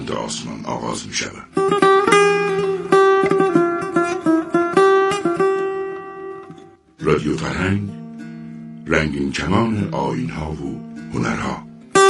آسمان آغاز می شود. رادیو فرهنگ، رنگین کمان آیین‌ها و هنرها.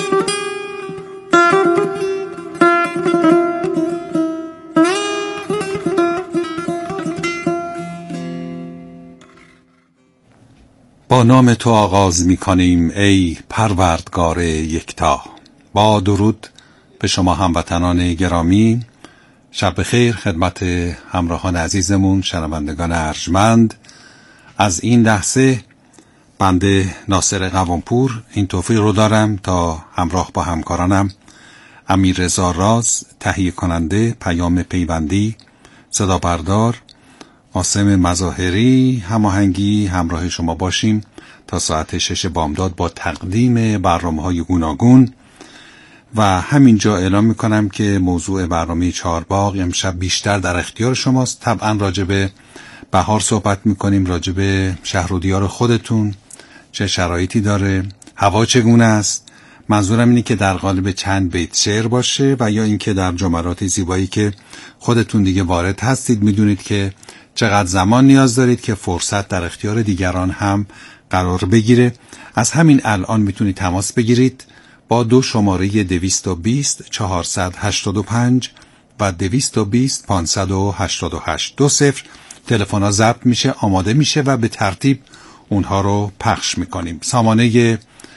با نام تو آغاز می کنیم ای پروردگار یکتا. با درود به شما هموطنان گرامی، شب بخیر خدمت همراهان عزیزمون، شنوندگان ارجمند. از این لحظه بنده ناصر قوامپور این توفیق رو دارم تا همراه با همکارانم امیررضا راز، تهیه کننده پیام پیوندی، صدا بردار قاسم مظاهری، هماهنگی همراه شما باشیم تا ساعت 6 بامداد با تقدیم برنامه‌های گوناگون. و همینجا اعلام میکنم که موضوع برنامه چهارباغ امشب بیشتر در اختیار شماست. طبعا راجع به بهار صحبت میکنیم، راجع به شهر و دیار خودتون چه شرایطی داره، هوا چگونه است. منظورم اینه که در قالب چند بیت شعر باشه و یا اینکه در جملات زیبایی که خودتون دیگه وارد هستید، میدونید که چقدر زمان نیاز دارید که فرصت در اختیار دیگران هم قرار بگیره. از همین الان میتونید تماس بگیرید با 2 شماره 220 485 و 220 588 20. تلفن ها ضبط میشه، آماده میشه و به ترتیب اونها رو پخش میکنیم. سامانه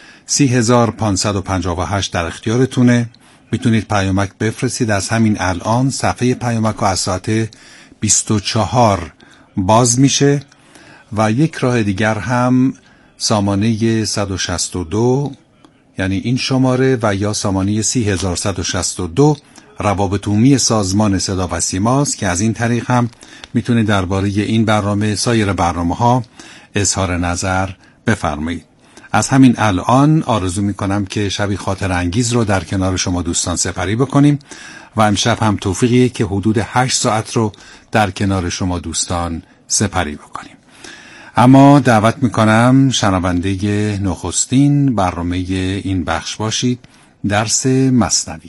30558 در اختیارتونه. میتونید پیامک بفرستید از همین الان. صفحه پیامک ها از ساعت 24 باز میشه و یک راه دیگر هم سامانه 162 یعنی این شماره و یا سامانه 3162 روابط عمومی سازمان صدا و سیماست که از این طریق هم میتونید درباره این برنامه، سایر برنامه‌ها اظهار نظر بفرمایید. از همین الان آرزو میکنم که شبی خاطر انگیز رو در کنار شما دوستان سپری بکنیم و امشب هم توفیقیه که حدود 8 ساعت رو در کنار شما دوستان سپری بکنیم. اما دعوت میکنم شنونده نخستین برنامه این بخش باشید، درس مثنوی.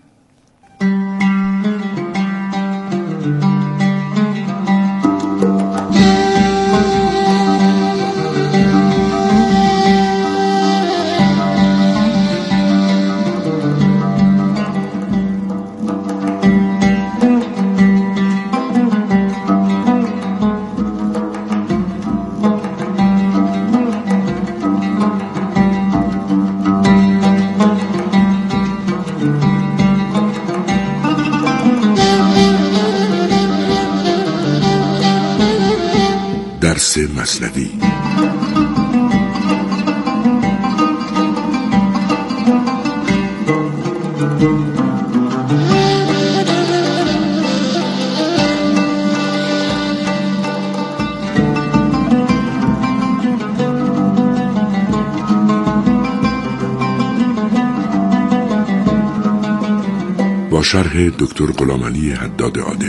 درس مثنوی. با شرح دکتر غلامعلی حداد عادل.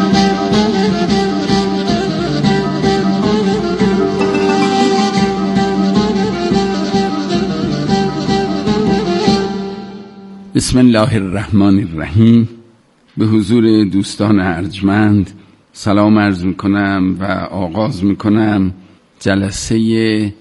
بسم الله الرحمن الرحیم. به حضور دوستان ارجمند سلام عرض میکنم و آغاز میکنم جلسه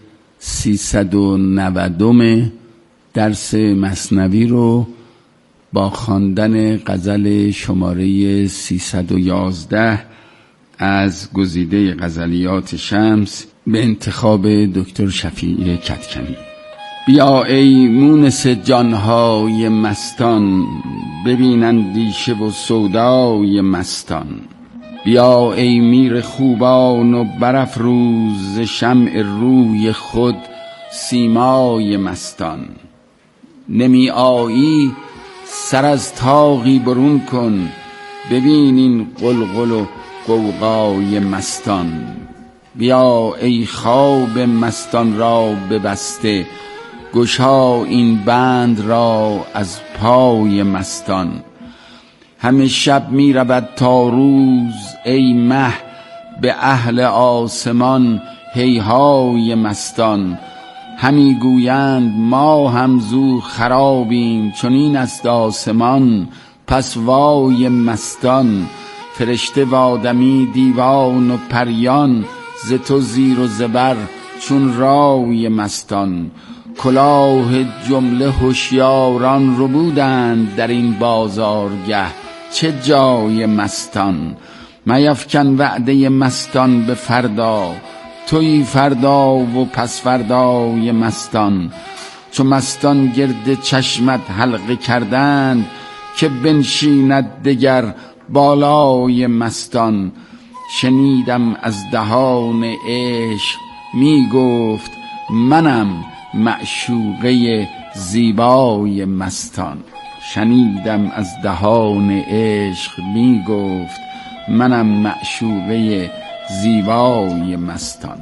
390 درس مثنوی رو با خواندن غزل شماره 311 از گزیده غزلیات شمس به انتخاب دکتر شفیع کدکنی. بیا ای مونس جانهای مستان، ببین اندیشه و سودای مستان. بیا ای میر خوبان و برافروز شمع روی خود سیمای مستان. نمی آیی سر از طاقی برون کن، ببین این قلقل و غوغای مستان. بیا ای خواب مستان را ببسته، گشا این بند را از پای مستان. همه شب می رود تا روز ای مه، به اهل آسمان هیهای مستان. همی گویند ما هم زو خرابیم، چون این است آسمان پس وای مستان، فرشته و آدمی دیوان و پریان، ز تو زیر و زبر چون رای مستان. کلاه جمله هوشیاران ربودند در این بازارگه، چه جای مستان. میفکن وعده مستان به فردا، توی فردا و پس فردای مستان. چو مستان گرد چشمت حلقه کردند، که بنشیند دگر بالای مستان. شنیدم از دهان عشق می گفت، منم معشوقه زیبای مستان. شنیدم از دهان عشق می گفت، منم معشوقه زیبای مستان.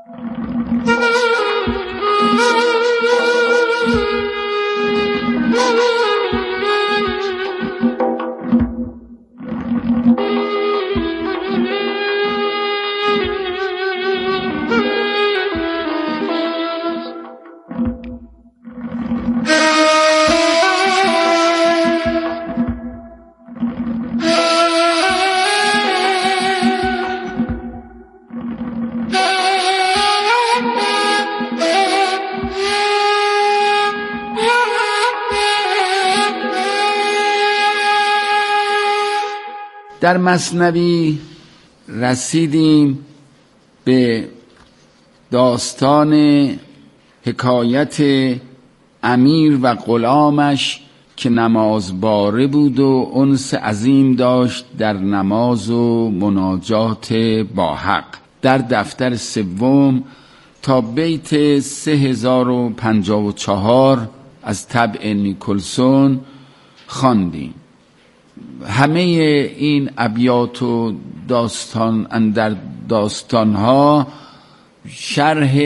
در مثنوی رسیدیم به داستان حکایت امیر و غلامش که نمازباره بود و انس عظیم داشت در نماز و مناجات با حق. در دفتر سوم تا بیت 3054 از طبع نیکلسون خواندیم. همه این ابیات و در داستانها شرح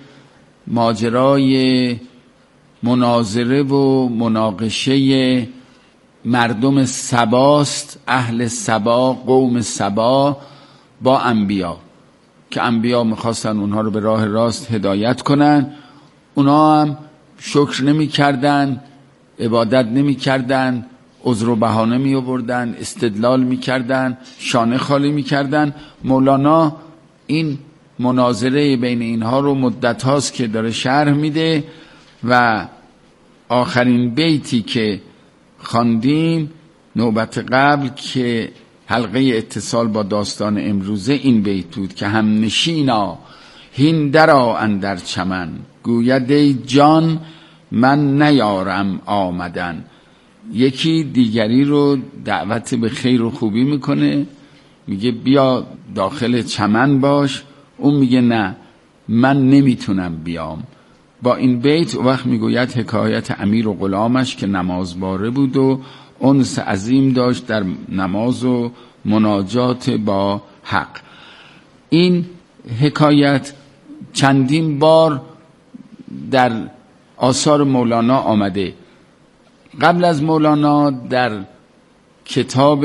ماجرای مناظره و مناقشه مردم سباست، اهل سبا، قوم سبا با انبیا، که انبیا میخواستن اونها رو به راه راست هدایت کنن. اونها هم شکر نمی کردن، عبادت نمی کردن، عذر و بهانه می آوردن، استدلال می کردن، شانه خالی می کردن. مولانا این مناظره بین اینها رو مدت هاست که داره شرح میده و آخرین بیتی که خواندیم نوبت قبل که حلقه اتصال با داستان امروزه این بیت بود که هم نشینا هین درآ اندر چمن، گوید ای جان من نیارم آمدن. یکی دیگری رو دعوت به خیر و خوبی میکنه، میگه بیا داخل چمن باش، اون میگه نه من نمیتونم بیام. با این بیت وقت میگوید حکایت امیر و غلامش که نمازباره بود و انس عظیم داشت در نماز و مناجات با حق. این حکایت چندین بار در آثار مولانا آمده. قبل از مولانا در کتاب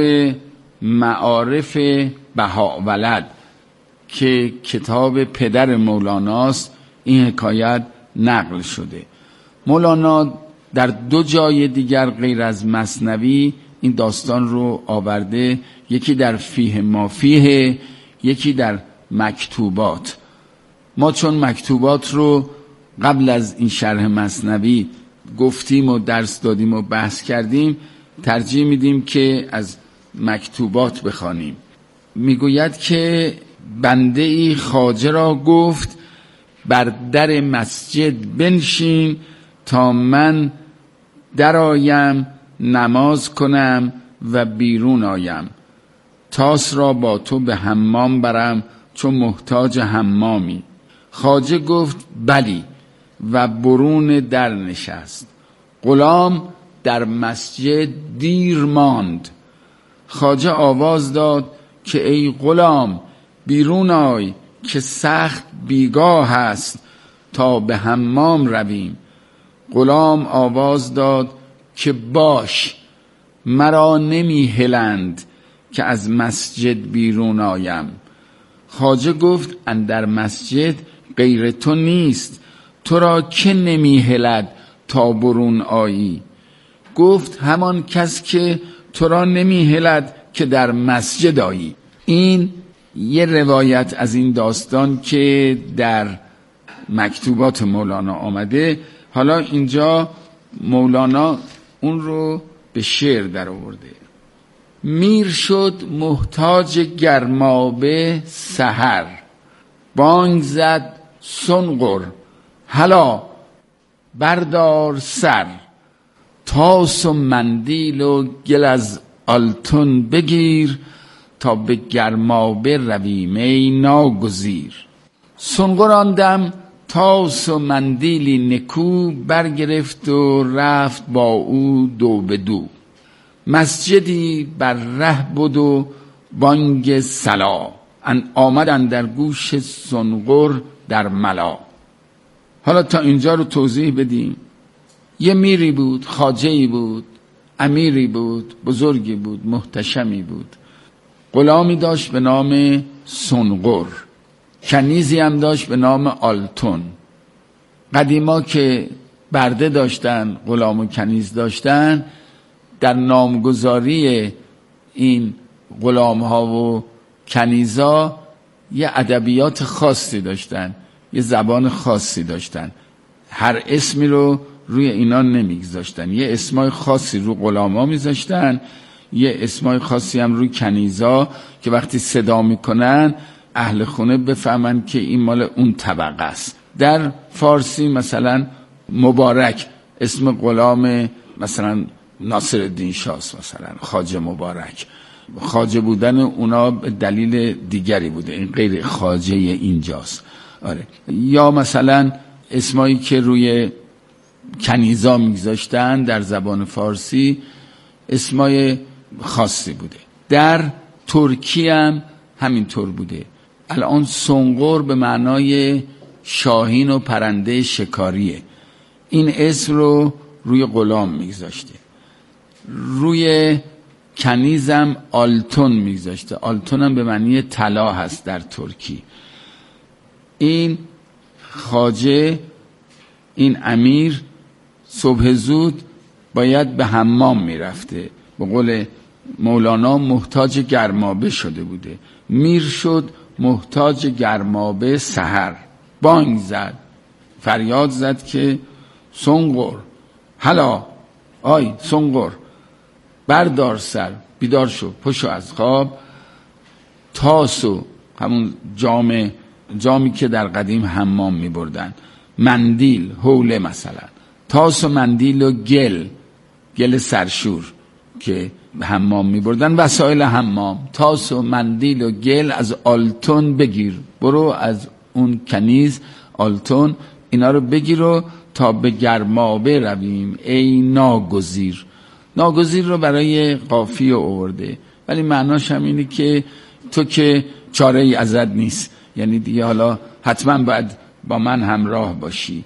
معارف بهاءولد که کتاب پدر مولاناست این حکایت نقل شده. مولانا در دو جای دیگر غیر از مثنوی این داستان رو آورده، یکی در فیه ما فیه، یکی در مکتوبات. ما چون مکتوبات رو قبل از این شرح مثنوی گفتیم و درس دادیم و بحث کردیم، ترجیح میدیم که از مکتوبات بخوانیم. میگوید که بنده ای خواجه را گفت بر در مسجد بنشین تا من درآیم نماز کنم و بیرون آیم، تاس را با تو به حمام برم چون محتاج حمامی. خواجه گفت بلی و برون در نشست. غلام در مسجد دیر ماند. خواجه آواز داد که ای غلام بیرون آی که سخت بیگاه است تا به حمام رویم. غلام آواز داد که باش مرا نمی هلند که از مسجد بیرون آیم. خواجه گفت اندر مسجد غیر تو نیست، تو را که نمی هلد تا برون آیی؟ گفت همان کس که تو را نمیهلد که در مسجد آیی. این یه روایت از این داستان که در مکتوبات مولانا آمده. حالا اینجا مولانا اون رو به شعر در آورده. میر شد محتاج گرمابه سحر، بانگ زد سنقر هلا بردار سر، تاس و مندیل و گل از آلتون بگیر، تا به گرمابه رویم ای ناگزیر. سنقر آن دم تاس و مندیلی نکو برگرفت و رفت با او دو به دو. مسجدی بر ره بود و بانگ صلا، آمدن در گوش سنقر در ملا. حالا تا اینجا رو توضیح بدیم. یه میری بود، خواجه‌ای بود، امیری بود، بزرگی بود، محتشمی بود. غلامی داشت به نام سنقر، کنیزی هم داشت به نام آلتون. قدیما که برده داشتن، غلام و کنیز داشتن، در نامگذاری این غلام ها و کنیزا یه ادبیات خاصی داشتن، یه زبان خاصی داشتن. هر اسمی رو روی اینا نمیگذاشتن، یه اسمای خاصی رو غلام ها میذاشتن، یه اسمای خاصی هم روی کنیزا که وقتی صدا میکنن اهل خونه بفهمن که این مال اون طبقه است. در فارسی مثلا مبارک اسم غلام مثلا ناصرالدین شاست، مثلا خواجه مبارک. خواجه بودن اونا به دلیل دیگری بوده، این غیر خواجه اینجاست. آره. یا مثلا اسمایی که روی کنیزا میگذاشتن در زبان فارسی اسمای خاصی بوده. در ترکی هم همینطور بوده. الان سنقر به معنای شاهین و پرنده شکاریه. این اسم رو روی غلام میگذاشته. روی کنیزم آلتون میگذاشته. آلتون هم به معنی طلا هست در ترکی. این خواجه، این امیر صبح زود باید به حمام میرفته. به قول مولانا محتاج گرمابه شده بوده. میر شد محتاج گرمابه سحر، بانگ زد، فریاد زد که سنقر هلا، آی سنقر بردار سر، بیدار شو، پشو از خواب. تاسو همون جامی که در قدیم حمام می بردن، مندیل حوله مثلا، تاس و مندیل و گل سرشور که حمام می بردن، وسایل حمام. تاس و مندیل و گل از آلتون بگیر، برو از اون کنیز آلتون اینا رو بگیر و تا به گرمابه رویم ای ناگزیر. ناگزیر رو برای قافیه آورده، ولی معناش هم اینه که تو که چاره ای ازت نیست، یعنی دیگه حالا حتما باید با من همراه باشی.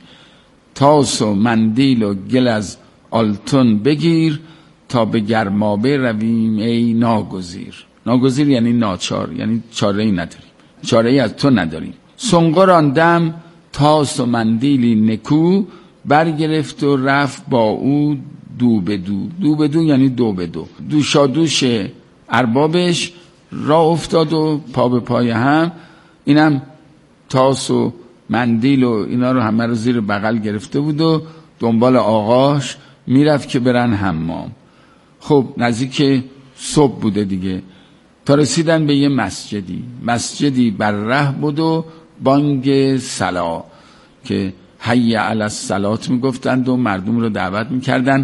تاس و مندیل و گل از آلتون بگیر، تا به گرمابه رویم ای ناگزیر. ناگزیر یعنی ناچار، یعنی چاره ای نداریم، چاره ای از تو نداریم. سنقر آن دم تاس و مندیلی نکو برگرفت و رفت با او دو به دو. دو به دو یعنی دو به دو. دوشادوش اربابش راه افتاد و پا به پای هم. اینم تاس و مندیل و اینا رو همه رو زیر بغل گرفته بود و دنبال آقاش میرفت که برن حمام. خب نزدیک صبح بوده دیگه، تا رسیدن به یه مسجدی بر ره بود و بانگ صلا که حی علی الصلاة میگفتند و مردم رو دعوت میکردن.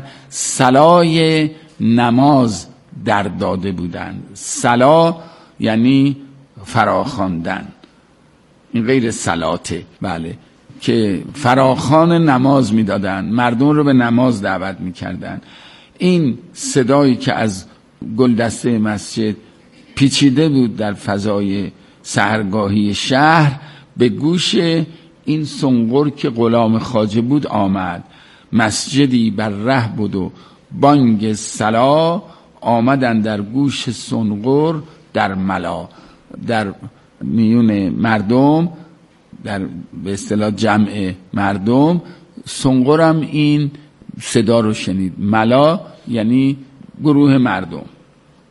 صلای نماز در داده بودند. صلا یعنی فراخواندن، این غیر صلاته. بله، که فراخوان نماز میدادن، مردم رو به نماز دعوت میکردن. این صدایی که از گلدسته مسجد پیچیده بود در فضای سحرگاهی شهر، به گوش این سنقر که غلام خواجه بود آمد. مسجدی بر ره بود و بانگ صلا، آمدن در گوش سنقر در ملا. در میون مردم، در به اصطلاح جمع مردم، سنقر هم این صدا رو شنید. ملا یعنی گروه مردم.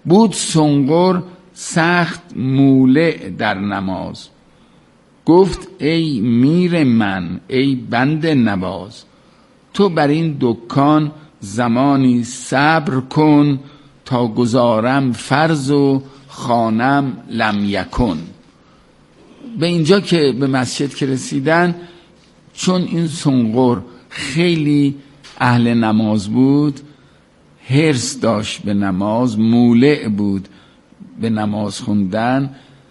بود سنقر سخت مولع در نماز، گفت ای میر من ای بنده نواز، تو بر این دکان زمانی صبر کن، تا گزارم فرض و خوانم لم یکن. به اینجا که به مسجد که رسیدن، چون این سنقر خیلی اهل نماز بود، حرص داشت به نماز، مولع بود به نماز خوندن،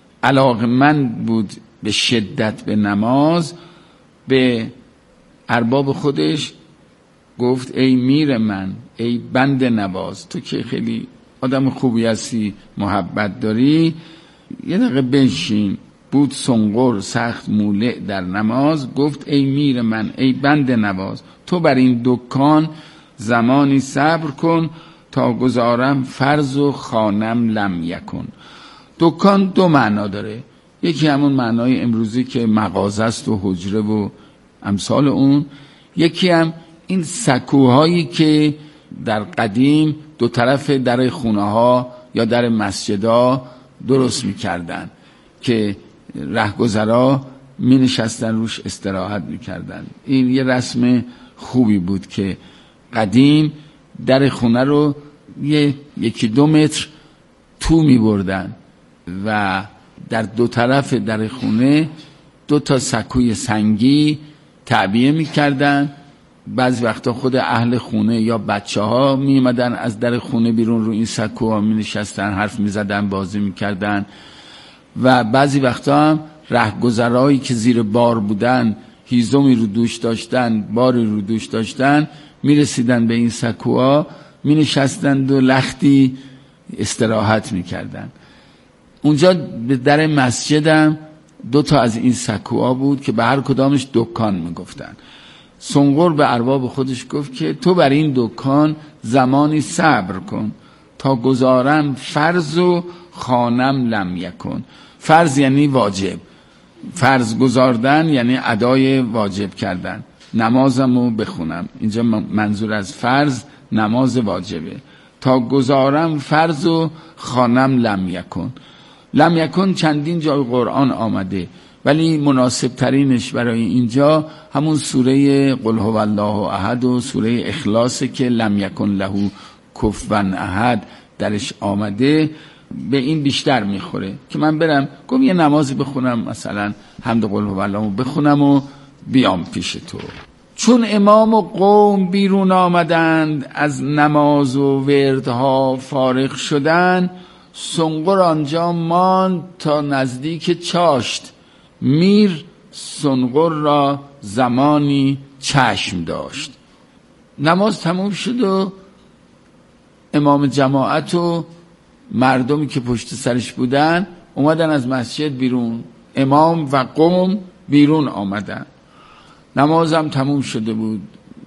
علاقمند بود به شدت به نماز، به ارباب خودش گفت ای میر من ای بنده نواز، تو که خیلی آدم خوبی هستی، محبت داری، یه دقیقه بنشین. بود سنقر سخت مولع در نماز، گفت ای میر من ای بنده نواز، تو بر این دکان زمانی صبر کن، تا گزارم فرض و خوانم لم یکن. دکان دو معنا داره، یکی همون معنای امروزی که مغازه است و حجره و امثال اون، یکی هم این سکوهایی که در قدیم دو طرف در خونه ها یا در مسجدها درست میکردن که رهگذرا می نشستن روش استراحت میکردن. این یه رسم خوبی بود که قدیم در خونه رو یکی 2 متر تو می بردن و در دو طرف در خونه 2 تا سکوی سنگی تعبیه می کردن. بعضی وقتا خود اهل خونه یا بچه ها می اومدن از در خونه بیرون، رو این سکوها می نشستن، حرف می زدن، بازی می کردن. و بعضی وقتا هم رهگذرایی که زیر بار بودن، هیزمی رو دوش داشتن، باری رو دوش داشتن، می رسیدن به این سکوها، می نشستند و لختی استراحت می کردن. اونجا به در مسجدم 2 تا از این سکوها بود که به هر کدامش دکان می گفتن. سنقر به ارباب خودش گفت که تو بر این دکان زمانی صبر کن، تا گزارم فرض و خوانم لم یکن. فرض یعنی واجب، فرض گزاردن یعنی ادای واجب کردن، نمازمو بخونم. اینجا منظور از فرض نماز واجبه. تا گزارم فرض و خوانم لم یکن. لم یکن چندین جای قرآن آمده، ولی مناسب ترینش برای اینجا همون سوره قل هو الله احد و سوره اخلاصه که لم یکن له کفوا احد درش آمده. به این بیشتر میخوره که من برم گم یه نمازی بخونم، مثلا حمد قل هو الله بخونم و بیام پیش تو. چون امام و قوم بیرون آمدند، از نماز و وردها فارغ شدن، سنقر آنجا ماند تا نزدیک چاشت. میر سنقر را زمانی چشم داشت. نماز تموم شد و امام جماعت و مردمی که پشت سرش بودن اومدن از مسجد بیرون، امام و قوم بیرون آمدن. نمازم تموم شده بود،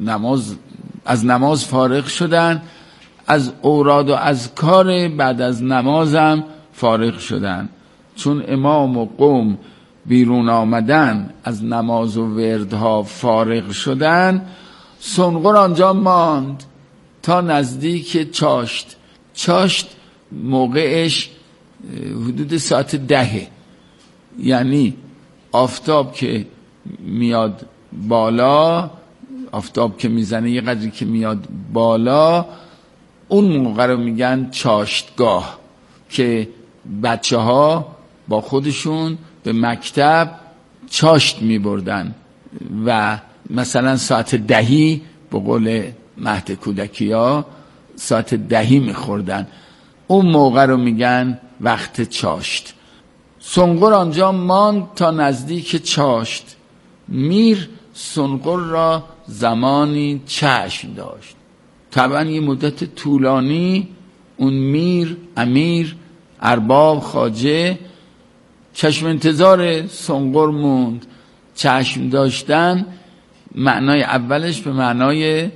از نماز فارغ شدن، از اوراد و اذکار بعد از نمازم فارغ شدن. چون امام و قوم بیرون آمدن، از نماز و وردها فارغ شدن، سنقر آنجا ماند تا نزدیک چاشت. چاشت موقعش حدود ساعت 10، یعنی آفتاب که میاد بالا، آفتاب که میزنه یه قدری که میاد بالا، اون موقع رو میگن چاشتگاه، که بچه ها با خودشون به مکتب چاشت میبردن و مثلا ساعت 10 به قول مهد کودکی ها ساعت 10 میخوردن. اون موقع رو میگن وقت چاشت. سنقر آنجا ماند تا نزدیک چاشت. میر سنقر را زمانی چشم داشت. طبعا یه مدت طولانی اون میر، امیر، ارباب، خواجه چشم انتظار سنقر موند. چشم داشتن معنای اولش به معنای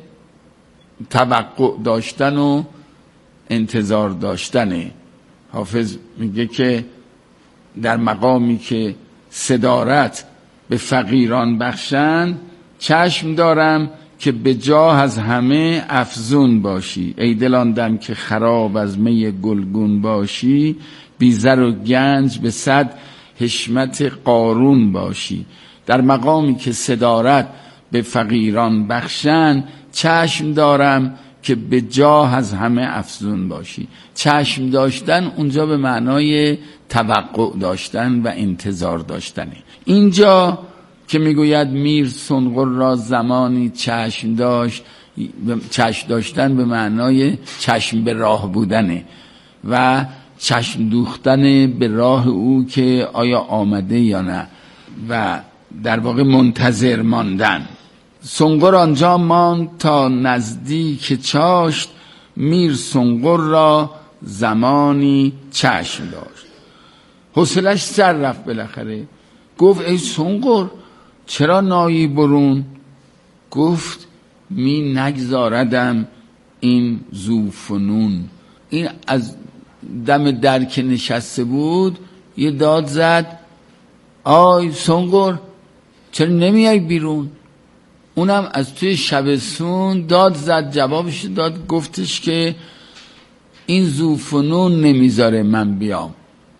توقع داشتن و انتظار داشتنه. حافظ میگه که در مقامی که صدارت به فقیران بخشند، چشم دارم که به جاه از همه افزون باشی. ای دل آن دم که خراب از می گلگون باشی، بی زر و گنج به 100 حشمت قارون باشی. در مقامی که صدارت به فقیران بخشن، چشم دارم که به جاه از همه افزون باشی. چشم داشتن اونجا به معنای توقع داشتن و انتظار داشتنه. اینجا که میگوید میر سنقر را زمانی چشم داشت، چشم داشتن به معنای چشم به راه بودنه و چشم دوختن به راه او که آیا آمده یا نه و در واقع منتظر ماندن. سنقر آنجا ماند تا نزدیک چاشت، میر سنقر را زمانی چشم داشت. حوصلش سر رفت بالاخره. گفت ای سنقر چرا نایی برون؟ گفت می نگذاردم این ذوفنون. این از دم در که نشسته بود یه داد زد، آی سنقر چرا نمیای بیرون؟ اونم از توی شبستون داد زد، جوابش داد، گفتش که این ذوفنون نمیذاره من بیام.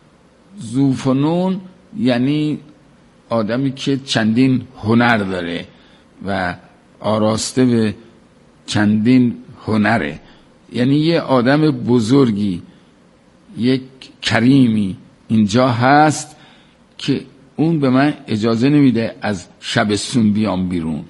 ذوفنون یعنی آدمی که چندین هنر داره و آراسته به چندین هنره، یعنی یه آدم بزرگی، یک کریمی اینجا هست که اون به من اجازه نمیده از شبستون بیام بیرون.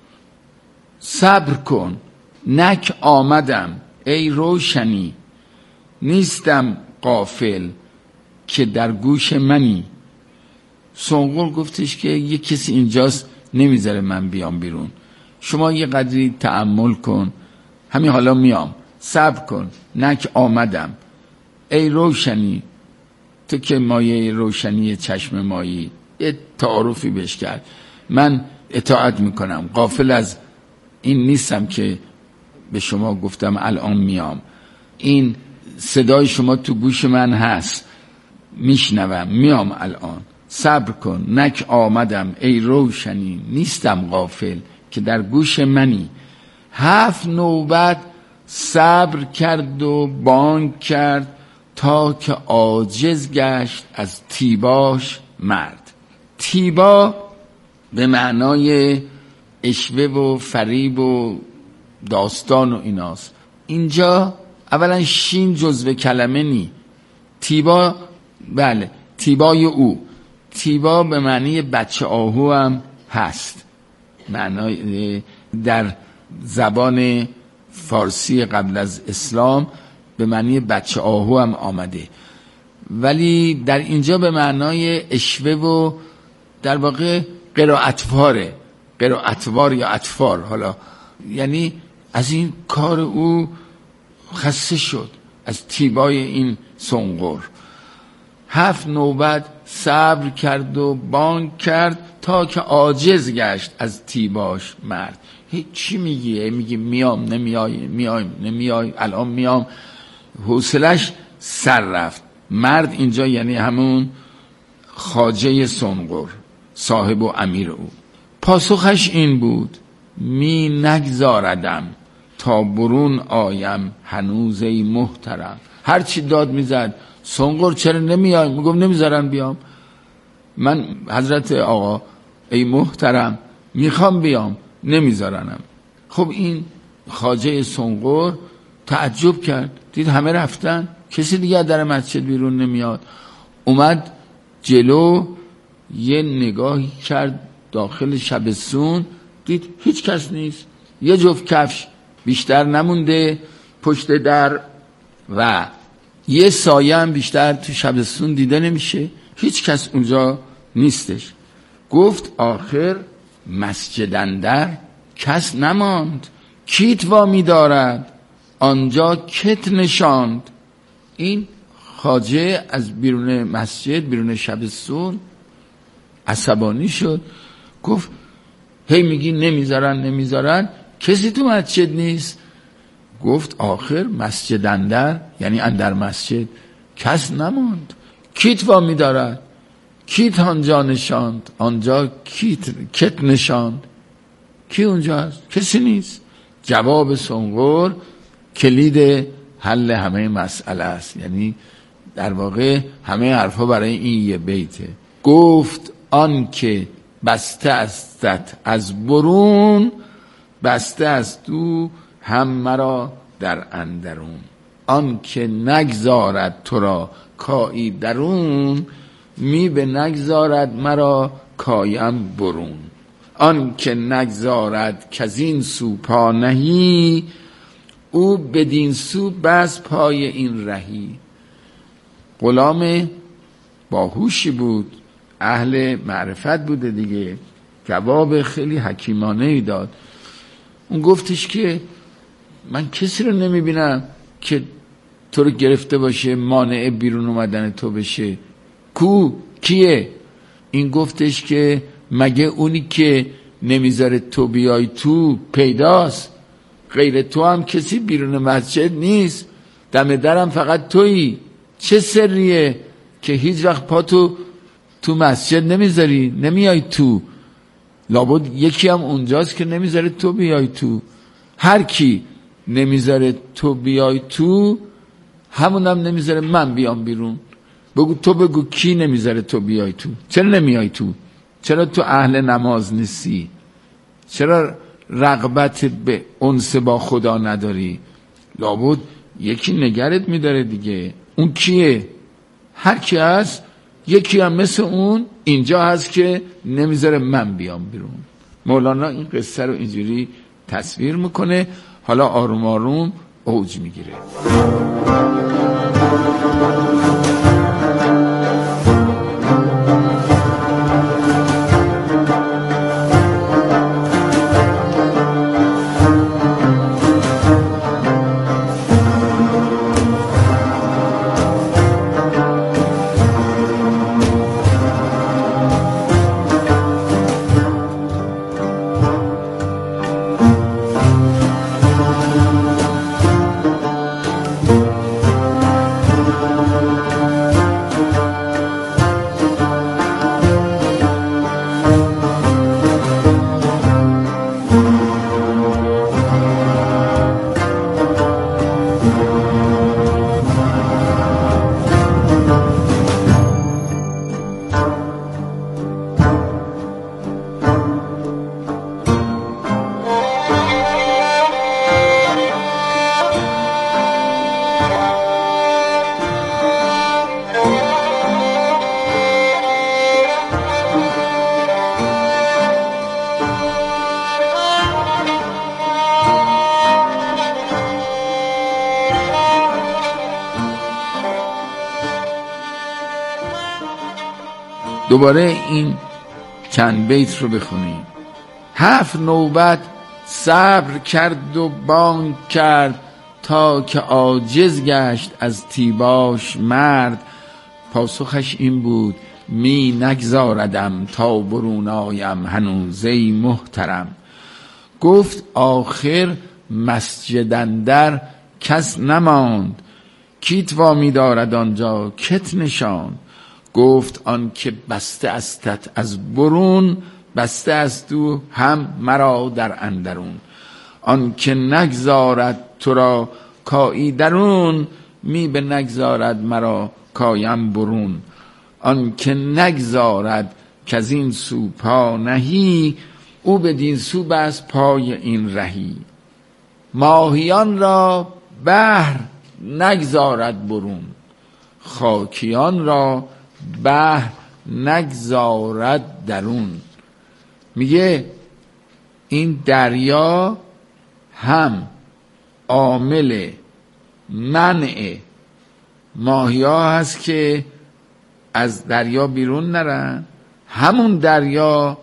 صبر کن نک آمدم ای روشنی، نیستم غافل که در گوش منی. سنقر گفتش که یه کسی اینجاست نمیذاره من بیام بیرون، شما یه قدری تأمل کن، همین حالا میام، صبر کن نک آمدم ای روشنی. تو که مایه روشنی چشم مایی، یه تعارفی بهش کرد، من اطاعت میکنم، غافل از این نیستم که به شما گفتم الان میام، این صدای شما تو گوش من هست، میشنوم، میام الان، صبر کن نک آمدم ای روشنی، نیستم غافل که در گوش منی. 7 نوبت صبر کرد و بانگ کرد تا که عاجز گشت از تیباش مرد. تیبا به معنای عشوه و فریب و داستان و ایناست. اینجا اولا شین جزو کلمه نی. تیبا بله تیبای او، تیبا به معنی بچه آهو هم هست، معنای در زبان فارسی قبل از اسلام به معنی بچه آهو هم آمده، ولی در اینجا به معنای عشوه و در واقع قرائتواره، قرائتوار یا اطفار، حالا یعنی از این کار او خسته شد، از تیبای این سنقر. 7 نوبت صبر کرد و بانگ کرد تا که عاجز گشت از تیباش مرد. هیچ چی میگی؟ میگی میام نمیای، میای نمیای، الان میام. حوصلش سر رفت. مرد اینجا یعنی همون خواجه سنقر، صاحب و امیر او. پاسخش این بود می نگذاردم تا برون آیم هنوز ای محترم. هرچی داد میزد سنقر چرا نمیای؟ میگم نمیذارن بیام. من حضرت آقا ای محترم میخوام بیام، نمیذارنم. خب این خواجه سنقر تعجب کرد، دید همه رفتن، کسی دیگه در مسجد بیرون نمیاد. اومد جلو، یه نگاهی کرد داخل شبستون، دید هیچ کس نیست، یه جفت کفش بیشتر نمونده پشت در و یه سایه هم بیشتر تو شبستون دیده نمیشه، هیچ کس اونجا نیستش. گفت آخر مسجد اندر کس نماند، کیت وامی دارد آنجا کت نشاند. این خواجه از بیرون مسجد، بیرون شبستون عصبانی شد، گفت هی میگی نمیذارن، کسی تو مسجد نیست. گفت آخر مسجد اندر یعنی اندر مسجد کس نماند، کیت وامی دارد، کیت آنجا نشاند، آنجا کت نشاند. کی اونجاست؟ کسی نیست. جواب سنقر کلید حل همه مسئله است. یعنی در واقع همه حرفا برای این یه بیته. گفت آن که بسته استت از برون، بسته است او هم مرا در اندرون. آن که نگذارد تو را کایی درون، می به نگذارد مرا کایم برون. آن که نگذارد کزین سو پا نهی، او بدین سو بس پای این رهی. غلام باهوشی بود، اهل معرفت بوده دیگه، جواب خیلی حکیمانه ای داد. اون گفتش که من کسی رو نمیبینم که تو رو گرفته باشه، مانع بیرون اومدن تو بشه. کیه؟ این گفتش که مگه اونی که نمیذاره تو بیای تو پیداست؟ غیر تو هم کسی بیرون مسجد نیست، دم درم فقط تویی. چه سریه که هیچ وقت پا تو مسجد نمیذاری، نمیای تو؟ لابد یکی هم اونجاست که نمیذاره تو بیای تو. هر کی نمیذاره تو بیای تو، همونم نمیذاره من بیام بیرون. بگو کی نمیذاره تو بیای تو؟ چرا نمیای تو؟ چرا تو اهل نماز نیستی؟ چرا رغبت به انس با خدا نداری؟ لابد یکی نگرت میداره دیگه. اون کیه؟ هر کی هست یکی هم مثل اون اینجا هست که نمیذاره من بیام بیرون. مولانا این قصه رو اینجوری تصویر میکنه، حالا آروم آروم اوج میگیره. دوباره این چند بیت رو بخونیم. 7 نوبت صبر کرد و بانگ کرد، تا که عاجز گشت از تیباش مرد. پاسخش این بود می نگذاردم، تا برون آیم هنوزه محترم. گفت آخر مسجد اندر کس نماند، کیت وامی دارد آنجا کت نشاند. گفت آن که بسته استت از برون، بسته است او هم مرا در اندرون. آن که نگذارد تو را کایی درون، می به نگذارد مرا کایم برون. آن که نگذارد که از این سو پا نهی، او بدین سو بس پای این رهی. ماهیان را بحر نگذارد برون، خاکیان را بحر نگذارد درون. میگه این دریا هم عامل منع ماهیا هست که از دریا بیرون نرن، همون دریا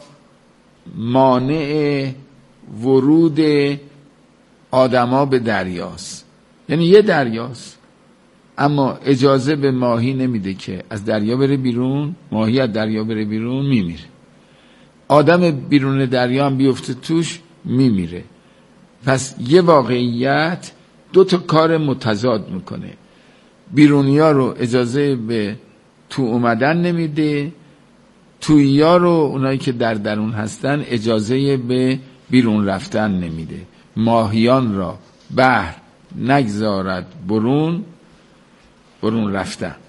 مانع ورود آدما به دریاست. یعنی یه دریاست اما اجازه به ماهی نمیده که از دریا بره بیرون. ماهی از دریا بره بیرون میمیره، آدم بیرون دریا هم بیفته توش میمیره. پس یه واقعیت 2 کار متضاد میکنه. بیرونیا رو اجازه به تو اومدن نمیده، توییا رو اونایی که در درون هستن اجازه به بیرون رفتن نمیده. ماهیان را بحر نگذارد برون رفتن.